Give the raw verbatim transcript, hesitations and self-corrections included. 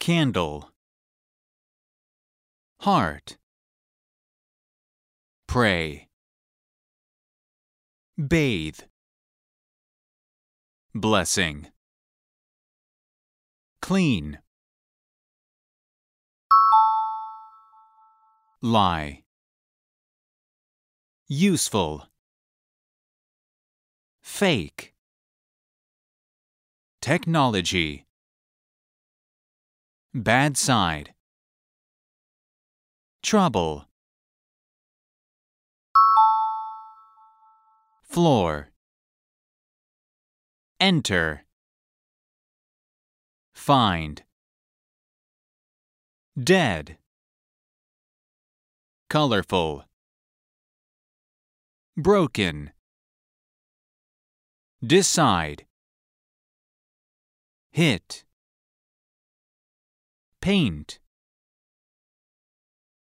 Candle. Heart. Pray. Bathe. Blessing. Clean. Lie. Useful. Fake. Technology. Bad side. Trouble. Floor. Enter. Find. Dead. Colorful. Broken. Decide. Hit. Paint.